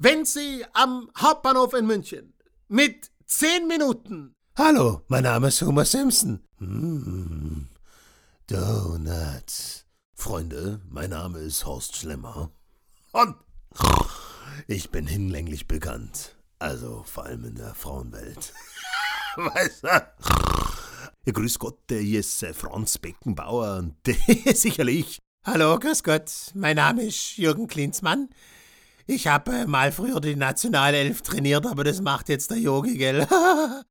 wenn Sie am Hauptbahnhof in München mit 10 Minuten... Hallo, mein Name ist Homer Simpson. Donuts. Freunde, mein Name ist Horst Schlemmer. Und ich bin hinlänglich bekannt. Also vor allem in der Frauenwelt. Weißt du? Ja, grüß Gott, hier ist Franz Beckenbauer und sicherlich. Hallo, grüß Gott, mein Name ist Jürgen Klinsmann. Ich habe mal früher die Nationalelf trainiert, aber das macht jetzt der Yogi, gell?